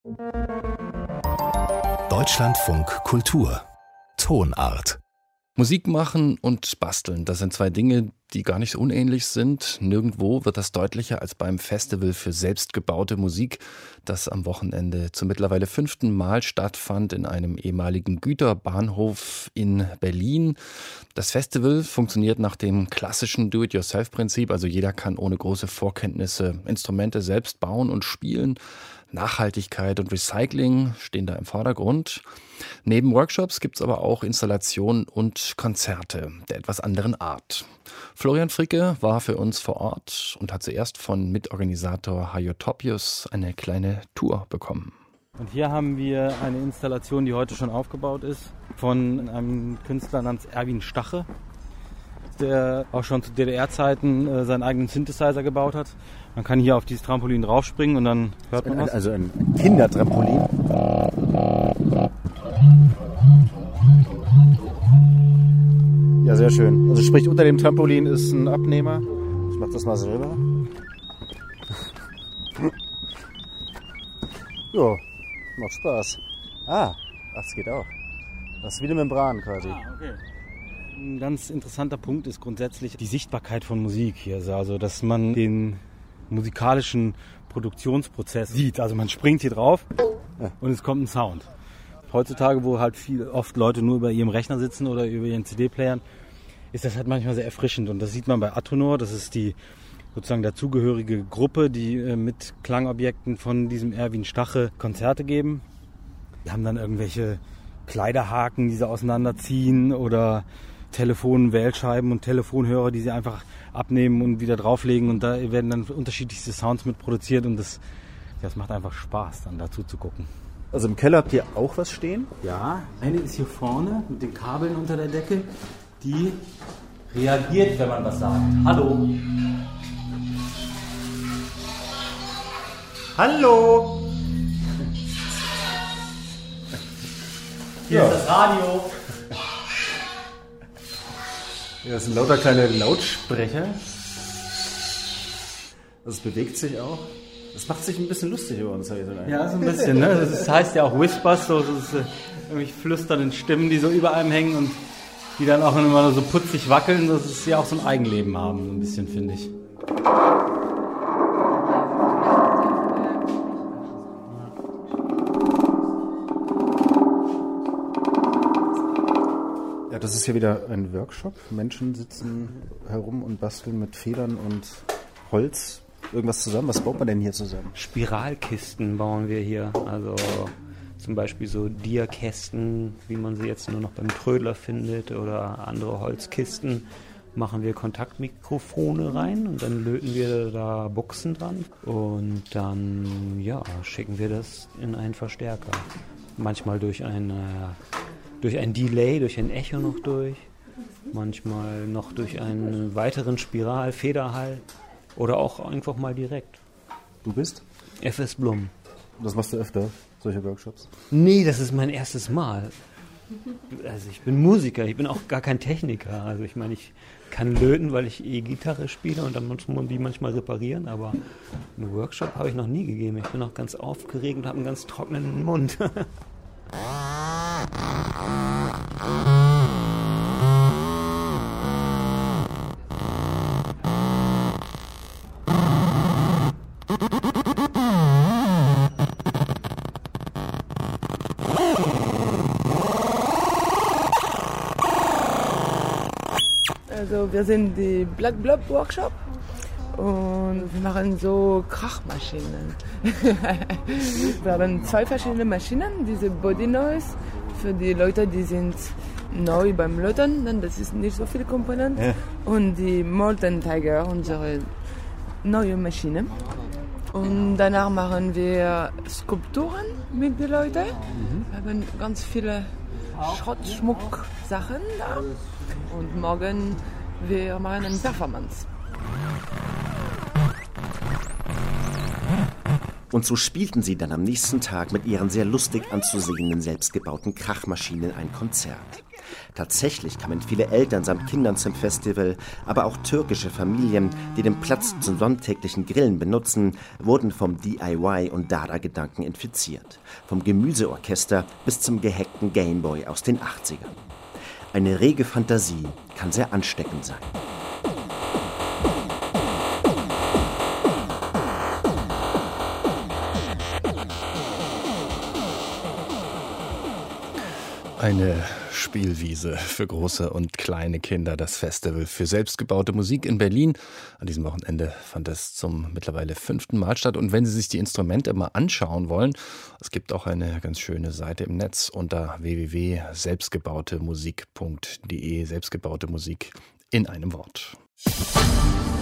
Deutschlandfunk Kultur Tonart. Musik machen und basteln, das sind zwei Dinge, die gar nicht so unähnlich sind. Nirgendwo wird das deutlicher als beim Festival für selbstgebaute Musik, das am Wochenende zum mittlerweile 5. Mal stattfand in einem ehemaligen Güterbahnhof in Berlin. Das Festival funktioniert nach dem klassischen Do-it-yourself-Prinzip, also jeder kann ohne große Vorkenntnisse Instrumente selbst bauen und spielen. Nachhaltigkeit und Recycling stehen da im Vordergrund. Neben Workshops gibt es aber auch Installationen und Konzerte der etwas anderen Art. Florian Fricke war für uns vor Ort und hat zuerst von Mitorganisator Hajo Topius eine kleine Tour bekommen. Und hier haben wir eine Installation, die heute schon aufgebaut ist, von einem Künstler namens Erwin Stache, der auch schon zu DDR-Zeiten seinen eigenen Synthesizer gebaut hat. Man kann hier auf dieses Trampolin draufspringen und dann hört man was. Also ein Kindertrampolin. Ja, sehr schön. Also sprich, unter dem Trampolin ist ein Abnehmer. Ich mach das mal selber. Jo, macht Spaß. Das geht auch. Das ist wie eine Membran quasi. Okay. Ein ganz interessanter Punkt ist grundsätzlich die Sichtbarkeit von Musik hier. Also, dass man den musikalischen Produktionsprozess sieht. Also man springt hier drauf und es kommt ein Sound. Heutzutage, wo halt oft Leute nur über ihrem Rechner sitzen oder über ihren CD-Playern, ist das halt manchmal sehr erfrischend. Und das sieht man bei Atonor. Das ist die sozusagen dazugehörige Gruppe, die mit Klangobjekten von diesem Erwin Stache Konzerte geben. Die haben dann irgendwelche Kleiderhaken, die sie auseinanderziehen oder Telefonwählscheiben und Telefonhörer, die sie einfach abnehmen und wieder drauflegen, und da werden dann unterschiedlichste Sounds mit produziert und das macht einfach Spaß, dann dazu zu gucken. Also im Keller habt ihr auch was stehen? Ja, eine ist hier vorne mit den Kabeln unter der Decke, die reagiert, wenn man was sagt. Hallo! Hallo! Hier ist das Radio! Ja, das sind lauter kleine Lautsprecher. Das bewegt sich auch. Das macht sich ein bisschen lustig über uns. Ja, so ein bisschen. Ne? Das heißt ja auch Whispers, so irgendwelche flüsternden Stimmen, die so über einem hängen und die dann auch immer so putzig wackeln. Das ist ja auch so ein Eigenleben haben, so ein bisschen, finde ich. Das ist hier wieder ein Workshop. Menschen sitzen herum und basteln mit Federn und Holz irgendwas zusammen. Was baut man denn hier zusammen? Spiralkisten bauen wir hier. Also zum Beispiel so Dierkästen, wie man sie jetzt nur noch beim Trödler findet, oder andere Holzkisten. Machen wir Kontaktmikrofone rein und dann löten wir da Buchsen dran und dann schicken wir das in einen Verstärker. Manchmal durch ein Delay, durch ein Echo noch durch, manchmal noch durch einen weiteren Spiral-Federhall oder auch einfach mal direkt. Du bist? FS Blum. Das machst du öfter, solche Workshops? Nee, das ist mein erstes Mal. Also ich bin Musiker, ich bin auch gar kein Techniker. Also ich meine, ich kann löten, weil ich E-Gitarre spiele und dann muss man die manchmal reparieren, aber einen Workshop habe ich noch nie gegeben. Ich bin auch ganz aufgeregt und habe einen ganz trockenen Mund. Also wir sind die Black Blob Workshop und wir machen so Krachmaschinen. Wir haben 2 verschiedene Maschinen, diese Body Noise für die Leute, die sind neu beim Löten, denn das ist nicht so viele Komponenten. Ja. Und die Molten Tiger, unsere neue Maschine. Und danach machen wir Skulpturen mit den Leuten. Wir haben ganz viele Schrottschmuck-Sachen da. Und morgen wir machen eine Performance. Und so spielten sie dann am nächsten Tag mit ihren sehr lustig anzusehenden selbstgebauten Krachmaschinen ein Konzert. Tatsächlich kamen viele Eltern samt Kindern zum Festival, aber auch türkische Familien, die den Platz zum sonntäglichen Grillen benutzen, wurden vom DIY- und Dada-Gedanken infiziert. Vom Gemüseorchester bis zum gehackten Gameboy aus den 80ern. Eine rege Fantasie kann sehr ansteckend sein. Eine Spielwiese für große und kleine Kinder, das Festival für selbstgebaute Musik in Berlin. An diesem Wochenende fand es zum mittlerweile 5. Mal statt. Und wenn Sie sich die Instrumente mal anschauen wollen, es gibt auch eine ganz schöne Seite im Netz unter www.selbstgebautemusik.de. Selbstgebaute Musik in einem Wort.